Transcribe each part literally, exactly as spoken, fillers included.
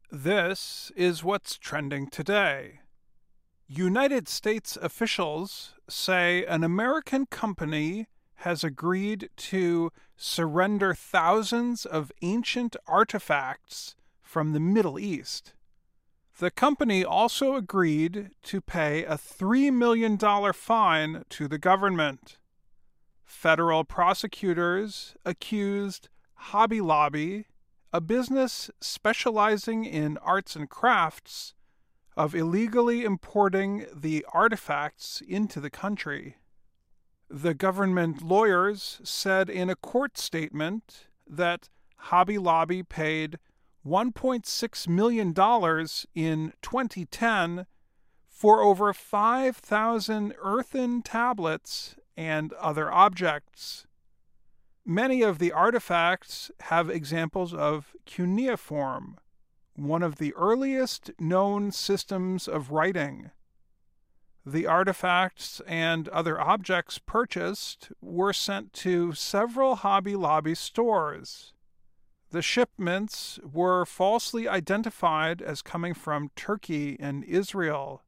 This is what's trending today. United States officials say an American company has agreed to surrender thousands of ancient artifacts from the Middle East. The company also agreed to pay a three million dollars fine to the government. Federal prosecutors accused Hobby Lobby, a business specializing in arts and crafts, of illegally importing the artifacts into the country. The government lawyers said in a court statement that Hobby Lobby paid one point six million dollars in twenty ten for over five thousand earthen tablets and other objects. Many of the artifacts have examples of cuneiform, one of the earliest known systems of writing. The artifacts and other objects purchased were sent to several Hobby Lobby stores. The shipments were falsely identified as coming from Turkey and Israel.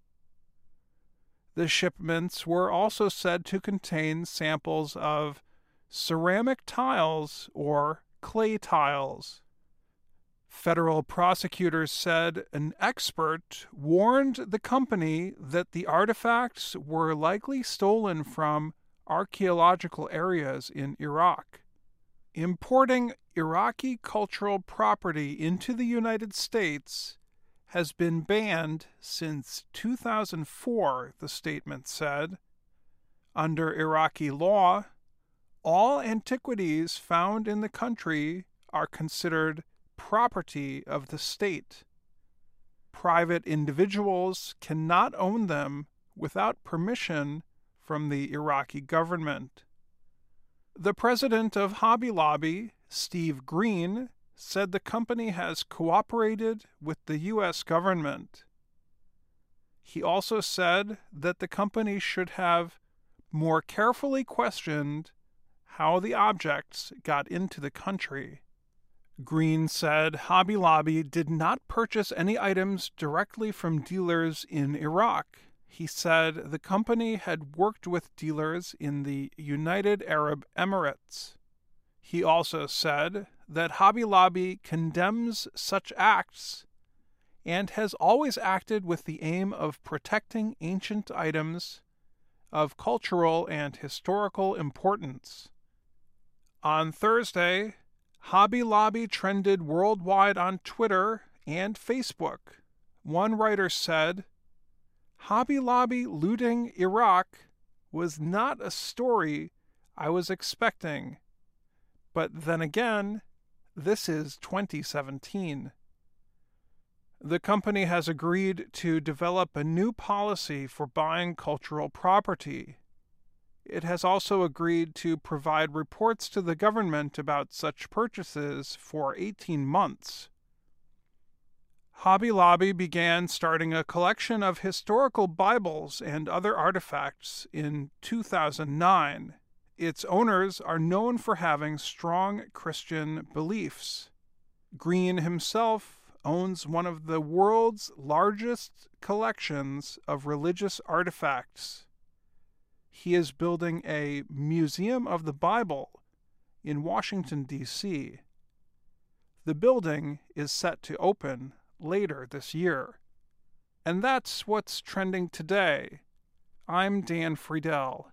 The shipments were also said to contain samples of ceramic tiles or clay tiles. Federal prosecutors said an expert warned the company that the artifacts were likely stolen from archaeological areas in Iraq. Importing Iraqi cultural property into the United States has been banned since two thousand four, the statement said. Under Iraqi law, all antiquities found in the country are considered property of the state. Private individuals cannot own them without permission from the Iraqi government. The president of Hobby Lobby, Steve Green, said the company has cooperated with the U S government. He also said that the company should have more carefully questioned how the objects got into the country. Green said Hobby Lobby did not purchase any items directly from dealers in Iraq. He said the company had worked with dealers in the United Arab Emirates. He also said that Hobby Lobby condemns such acts and has always acted with the aim of protecting ancient items of cultural and historical importance. On Thursday, Hobby Lobby trended worldwide on Twitter and Facebook. One writer said, "Hobby Lobby looting Iraq was not a story I was expecting. But then again, this is twenty seventeen. The company has agreed to develop a new policy for buying cultural property. It has also agreed to provide reports to the government about such purchases for eighteen months. Hobby Lobby began starting a collection of historical Bibles and other artifacts in two thousand nine. Its owners are known for having strong Christian beliefs. Green himself owns one of the world's largest collections of religious artifacts. He is building a Museum of the Bible in Washington, D C The building is set to open later this year. And that's what's trending today. I'm Dan Friedel.